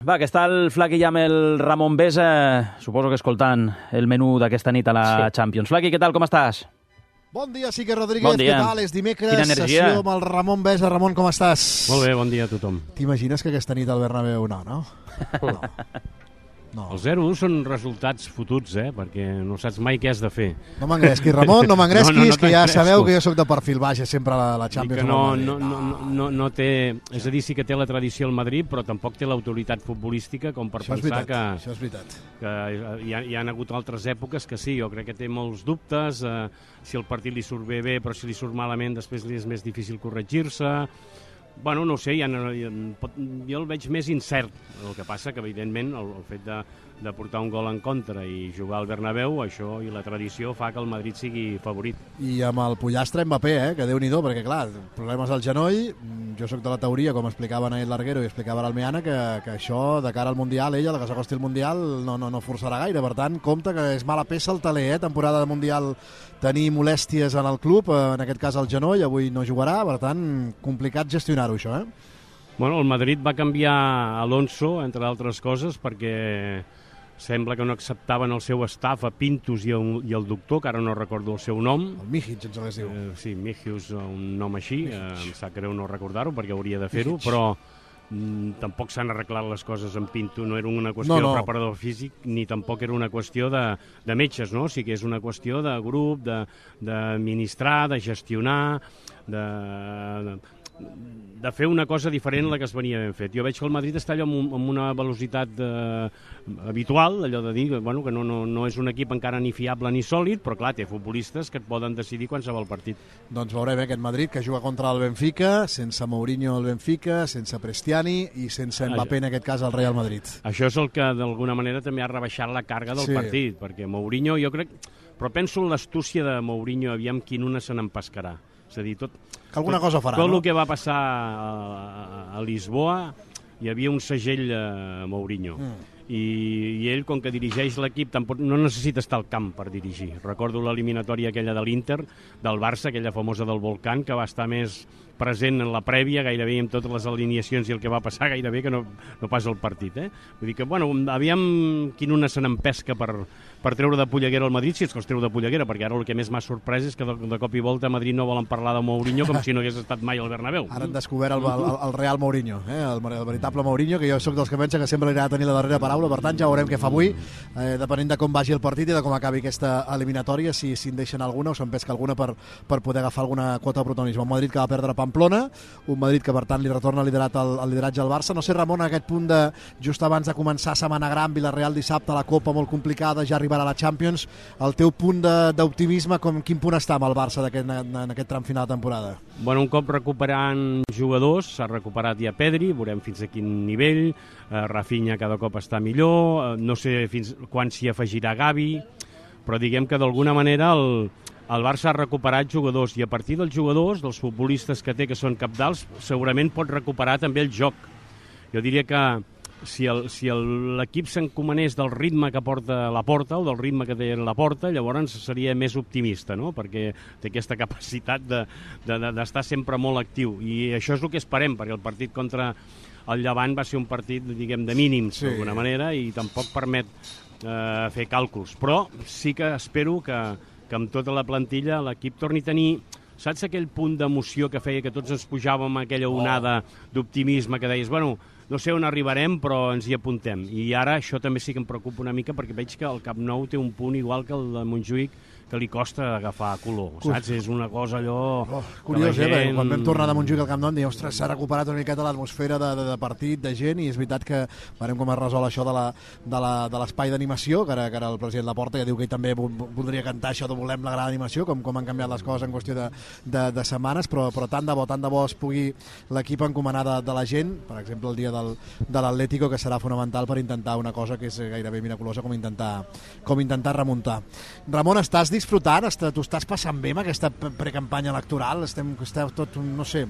Va, que està el Flaqui ja amb el Ramon Besa, suposo que escoltant el menú d'aquesta nit a la Champions. Flaqui, què tal, com estàs? Bon dia, Sique Rodríguez, bon dia. què tal? És dimecres, sessió amb el Ramon Besa. Ramon, com estàs? Molt bé, bon dia a tothom. T'imagines que aquesta nit al Bernabéu no? No. Els 0-1 són resultats fotuts, perquè no saps mai què has de fer. No m'engresquis, Ramon, no m'engresquis, que ja sabeu que jo sóc de perfil baix, sempre a la Champions. No té... És a dir, sí que té la tradició el Madrid, però tampoc té l'autoritat futbolística com per pensar que... Això és veritat. Que hi han hagut altres èpoques que sí, jo crec que té molts dubtes, si el partit li surt bé, però si li surt malament després li és més difícil corregir-se. Bueno, no ho sé, jo el veig més incert. El que passa que, evidentment, el fet de portar un gol en contra i jugar al Bernabéu, això i la tradició fa que el Madrid sigui favorit. I amb el pollastre Mbappé, que déu-n'hi-do, perquè, clar, problemes al genoll. Jo sóc de la teoria, com explicava Nael Larguero i explicava l'Almeana, que això, de cara al Mundial, ella, que s'acosti el Mundial, no forçarà gaire. Per tant, compte que és mala peça el taler, temporada de Mundial, tenir molèsties en el club, en aquest cas al genoll, avui no jugarà, per tant, complicat gestionar-ho, això, Bueno, el Madrid va canviar Alonso, entre altres coses, perquè sembla que no acceptaven el seu staff a Pintus i el doctor, que ara no recordo el seu nom. El Mijic, ens es diu. Sí, Mijic, un nom així, em sap greu no recordar-ho perquè hauria de fer-ho, però tampoc s'han arreglat les coses en Pinto, no era una qüestió de preparador físic ni tampoc era una qüestió de metges, no? O sigui que és una qüestió de grup, d'administrar, de gestionar, de fer una cosa diferent a la que es venia ben fet. Jo veig que el Madrid està allò amb una velocitat habitual, allò de dir que no és un equip encara ni fiable ni sòlid, però clar, té futbolistes que et poden decidir qualsevol partit. Doncs veurem aquest Madrid que juga contra el Benfica, sense Mourinho al Benfica, sense Prestiani i sense Mbappé, en aquest cas, al Real Madrid. Això és el que d'alguna manera també ha rebaixat la càrrega del partit, perquè Mourinho, jo crec... Però penso en l'astúcia de Mourinho, aviam quin una se n'empescarà. És a dir, que alguna cosa farà, tot el que va passar a Lisboa hi havia un segell Mourinho. I ell, com que dirigeix l'equip, tampoc no necessita estar al camp per dirigir. Recordo l'eliminatòria aquella de l'Inter, del Barça, aquella famosa del Volcán, que va estar més present en la prèvia, gairebé amb totes les alineacions i el que va passar gairebé que no pas el partit. Vull dir que, aviam quin una se n'empesca per treure de polleguera el Madrid, si és que els treu de polleguera, perquè ara el que més m'ha sorprès és que de cop i volta a Madrid no volen parlar de Mourinho com si no hagués estat mai al Bernabéu. Ara han descobert el Real Mourinho, el veritable Mourinho, que jo sóc dels que pensa que sempre li agrada tenir la darrera paraula, per tant ja veurem què fa avui, depenent de com vagi el partit i de com acabi aquesta eliminatòria, si en deixen alguna o se'n pesca alguna per poder agafar alguna quota de protagonisme. Un Madrid que va perdre Pamplona, un Madrid que per tant li retorna el lideratge al Barça. No sé, Ramon, en aquest punt de just abans de començar setmana gran, Villarreal dissabte, la Copa molt complicada, ja arribarà a la Champions, el teu punt d'optimisme, quin punt està amb el Barça en aquest tram final de temporada? Bueno, un cop recuperant jugadors, s'ha recuperat ja Pedri, veurem fins a quin nivell, Rafinha cada cop està millor, no sé fins quan s'hi afegirà Gavi, però diguem que d'alguna manera el Barça ha recuperat jugadors i a partir dels jugadors, dels futbolistes que té que són cabdals, segurament pot recuperar també el joc. Jo diria que si l'equip s'encomanés del ritme que porta la Porta o del ritme que té la Porta, llavors seria més optimista, no? Perquè té aquesta capacitat d'estar sempre molt actiu i això és el que esperem, perquè el partit contra el Llevant va ser un partit, diguem, de mínims, d'alguna manera, i tampoc permet fer càlculs. Però sí que espero que amb tota la plantilla l'equip torni a tenir, saps aquell punt d'emoció que feia que tots ens pujàvem a aquella onada d'optimisme que deies, no sé on arribarem, però ens hi apuntem. I ara això també sí que em preocupa una mica perquè veig que el Camp Nou té un punt igual que el de Montjuïc, que li costa agafar color, saps? És una cosa allò... Curiós, quan vam tornar de Montjuïc al Camp Nou, dèiem, ostres, s'ha recuperat una miqueta l'atmosfera de partit, de gent, i és veritat que veurem com es resol això de l'espai d'animació, que ara el president Laporta ja diu que ell també voldria cantar això de volem la gran animació, com han canviat les coses en qüestió de setmanes, però tant de bo es pugui l'equip encomanar de la gent, per exemple el dia de l'Atlético, que serà fonamental per intentar una cosa que és gairebé miraculosa com intentar remuntar. Ramon, estàs disfrutant? T'ho estàs passant bé amb aquesta precampanya electoral? Esteu tot, no sé...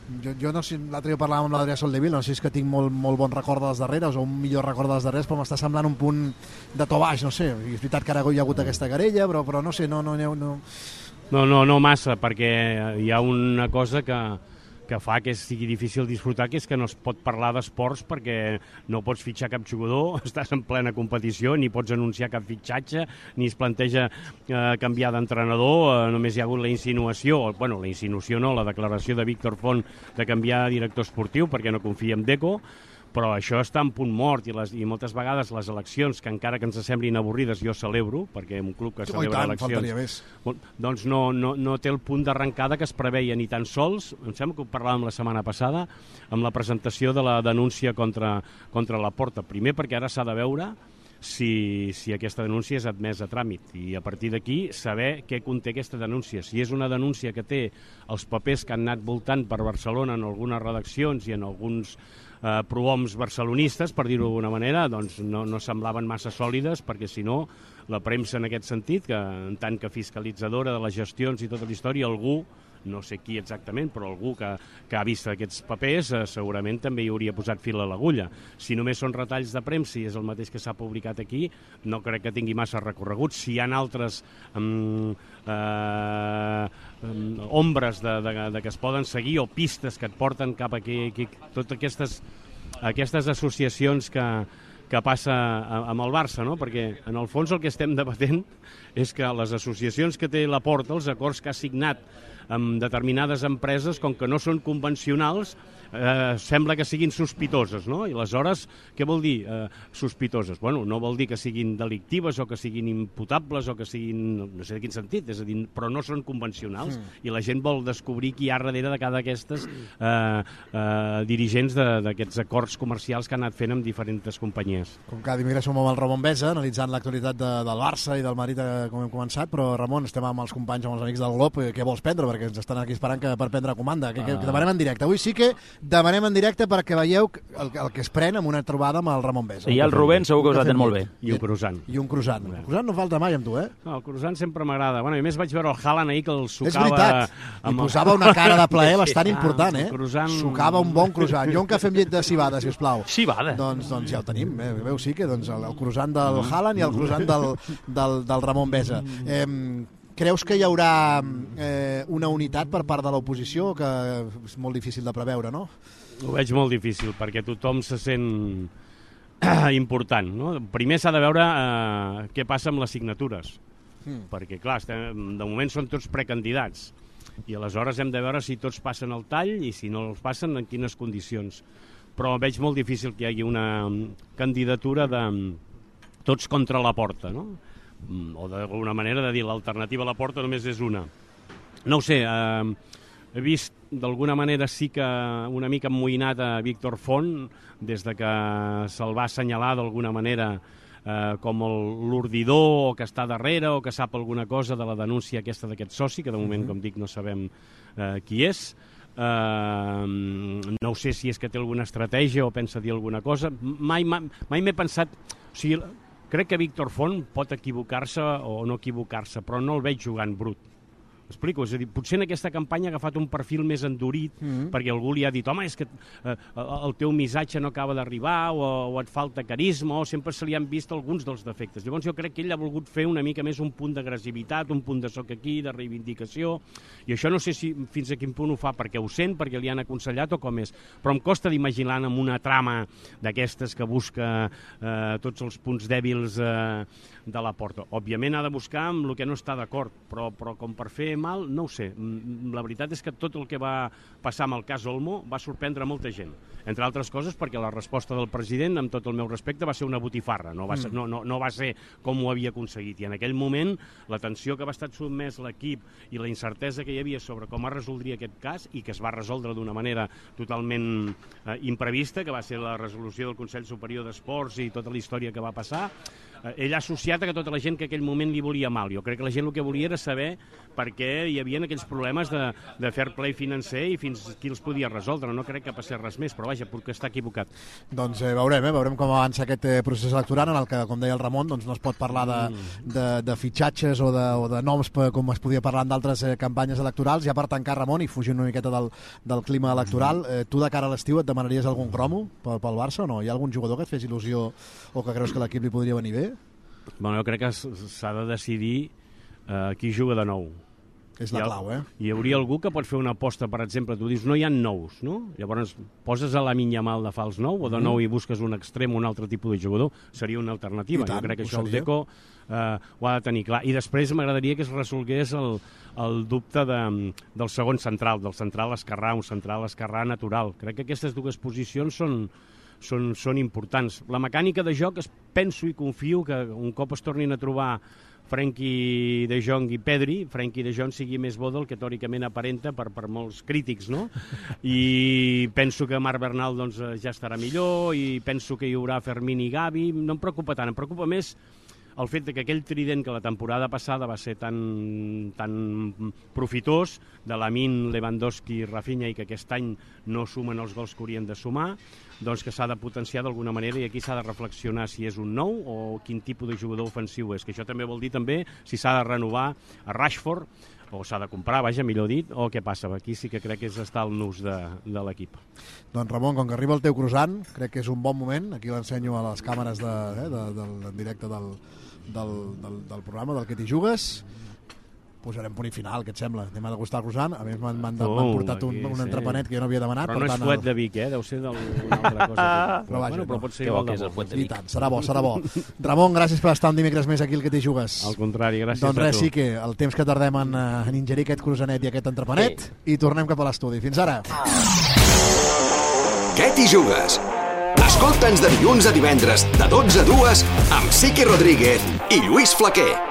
Jo no sé, l'altre dia parlàvem amb l'Adrià Soldevil, no sé si és que tinc molt bon record de les darreres o un millor record de les darreres, però m'està semblant un punt de to baix, no sé. És veritat que ara hi ha hagut aquesta querella, però no sé, no... No massa, perquè hi ha una cosa que que fa que sigui difícil disfrutar, que és que no es pot parlar d'esports perquè no pots fitxar cap jugador, estàs en plena competició, ni pots anunciar cap fitxatge, ni es planteja canviar d'entrenador, només hi ha hagut la insinuació, bueno, la insinuació no, la declaració de Víctor Font de canviar de director esportiu perquè no confia en Deco, però això està en punt mort i moltes vegades les eleccions, que encara que ens semblin avorrides, jo celebro, perquè un club que celebra eleccions doncs no té el punt d'arrencada que es preveia ni tan sols, em sembla que ho parlàvem la setmana passada, amb la presentació de la denúncia contra Laporta. Primer perquè ara s'ha de veure si aquesta denúncia és admesa a tràmit i a partir d'aquí saber què conté aquesta denúncia. Si és una denúncia que té els papers que han anat voltant per Barcelona en algunes redaccions i en alguns prohoms barcelonistes, per dir-ho d'alguna manera, doncs no semblaven massa sòlides, perquè si no, la premsa en aquest sentit, que en tant que fiscalitzadora de les gestions i tota la història, algú, no sé qui exactament, però algú que ha vist aquests papers segurament també hi hauria posat fil a l'agulla. Si només són retalls de premsa i és el mateix que s'ha publicat aquí, no crec que tingui massa recorregut. Si hi ha altres ombres de que es poden seguir o pistes que et porten cap aquí, totes aquestes associacions que passa amb el Barça, no? Perquè en el fons el que estem debatent és que les associacions que té Laporta, els acords que ha signat amb determinades empreses, com que no són convencionals, sembla que siguin sospitoses, no? I aleshores, què vol dir sospitoses? Bueno, no vol dir que siguin delictives o que siguin imputables o que siguin, no sé de quin sentit, és a dir, però no són convencionals i la gent vol descobrir qui hi ha darrere de cada d'aquestes dirigents d'aquests acords comercials que han anat fent amb diferents companyies. Com cada dimecres som amb el Ramon Besa, analitzant l'actualitat del Barça i del Madrid, com hem començat, però Ramon, estem amb els companys, amb els amics del Glob, què vols prendre? Perquè ens estan aquí esperant per prendre comanda. Que demanem en directe. Avui sí que demanem en directe perquè veieu el que es pren amb una trobada amb el Ramon Besa. I el Rubén segur que us atén molt bé. I un croissant. I un croissant. El croissant no falta mai amb tu, eh? No, el croissant sempre m'agrada. Bueno, i més vaig veure el Haaland ahir que el sucava... És veritat. I posava una cara de plaer bastant important, eh? Sucava un bon croissant. Jo un cafè amb llet de cibada, sisplau. Cibada? Doncs ja el tenim. Veu, sí que el croissant del Haaland i el croissant del Ramon Besa. Creus que hi haurà una unitat per part de l'oposició, que és molt difícil de preveure, no? Ho veig molt difícil, perquè tothom se sent important, no? Primer s'ha de veure què passa amb les signatures, perquè, clar, de moment són tots precandidats, i aleshores hem de veure si tots passen el tall i si no els passen, en quines condicions. Però veig molt difícil que hi hagi una candidatura de tots contra Laporta, no? O d'alguna manera de dir l'alternativa a Laporta només és una. No ho sé, he vist d'alguna manera sí que una mica emmoïnat a Víctor Font des de que se'l va assenyalar d'alguna manera com l'ordidor o que està darrere o que sap alguna cosa de la denúncia aquesta d'aquest soci, que de moment, com dic, no sabem qui és. No sé si és que té alguna estratègia o pensa dir alguna cosa. Mai m'he pensat... O sigui, crec que Víctor Font pot equivocar-se o no equivocar-se, però no el veig jugant brut. M'explico? És a dir, potser en aquesta campanya ha agafat un perfil més endurit perquè algú li ha dit, home, és que el teu missatge no acaba d'arribar o et falta carisma o sempre se li han vist alguns dels defectes. Llavors jo crec que ell ha volgut fer una mica més un punt d'agressivitat, un punt de soc aquí, de reivindicació, i això no sé si fins a quin punt ho fa perquè ho sent, perquè li han aconsellat o com és, però em costa d'imaginar amb una trama d'aquestes que busca tots els punts dèbils de Laporta. Òbviament ha de buscar amb el que no està d'acord, però com per fer mal, no ho sé. La veritat és que tot el que va passar amb el cas Olmo va sorprendre molta gent. Entre altres coses perquè la resposta del president, amb tot el meu respecte, va ser una botifarra. No va ser com ho havia aconseguit. I en aquell moment, la tensió que va estar sotmès l'equip i la incertesa que hi havia sobre com es resoldria aquest cas i que es va resoldre d'una manera totalment imprevista, que va ser la resolució del Consell Superior d'Esports i tota la història que va passar, ell ha associat a tota la gent que en aquell moment li volia mal. Jo crec que la gent el que volia era saber per què hi havia aquells problemes de fair play financer i fins qui els podia resoldre. No crec que passés res més, però vaja, perquè està equivocat. Doncs veurem com avança aquest procés electoral en el que, com deia el Ramon, doncs no es pot parlar de fitxatges o de noms com es podia parlar en d'altres campanyes electorals. Ja per tancar, Ramon, i fugint una miqueta del clima electoral, tu de cara a l'estiu et demanaries algun cromo pel Barça o no? Hi ha algun jugador que et fes il·lusió o que creus que l'equip li podria venir bé? Bueno, jo crec que s'ha de decidir qui juga de nou. És la clau, Hi hauria algú que pot fer una aposta, per exemple, tu dius, no hi ha nous, no? Llavors poses a Lamine Yamal de fals nou, o de nou i busques un extrem o un altre tipus de jugador, seria una alternativa. Jo crec que això el Deco ho ha de tenir clar. I després m'agradaria que es resolgués el dubte del segon central, del central esquerrà, un central esquerrà natural. Crec que aquestes dues posicions són importants. La mecànica de joc, penso i confio que un cop es tornin a trobar Frenkie de Jong i Pedri, Frenkie de Jong sigui més bo del que teòricament aparenta per molts crítics, no? I penso que Marc Bernal doncs, ja estarà millor, i penso que hi haurà Fermín i Gavi. No em preocupa tant, em preocupa més el fet que aquell trident que la temporada passada va ser tan profitós, de Lamine, Lewandowski i Rafinha, i que aquest any no sumen els gols que haurien de sumar, doncs que s'ha de potenciar d'alguna manera, i aquí s'ha de reflexionar si és un nou o quin tipus de jugador ofensiu és, que això també vol dir també si s'ha de renovar a Rashford, o s'ha de comprar, millor dit, o què passa. Aquí sí que crec que és estar al nus de l'equip. Doncs Ramon, com que arriba el teu croissant, crec que és un bon moment, aquí l'ensenyo a les càmeres en directe del programa, del que t'hi jugues. Posarem punt i final, què et sembla? Anem a degustar el croissant. A més, m'han portat un entrepanet que jo no havia demanat. Però no és fuet de Vic, deu ser d'una altra cosa. Però pot ser igual de bo. I tant, serà bo. Ramon, gràcies per estar un dimecres més aquí al que t'hi jugues. Al contrari, gràcies a tu. Doncs res, sí que el temps que tardem en ingerir aquest croissanet i aquest entrepanet, i tornem cap a l'estudi. Fins ara. Què t'hi jugues? Escolta'ns de dilluns a divendres, de 12 a 2, amb Siqui Rodríguez i Lluís Flaquer.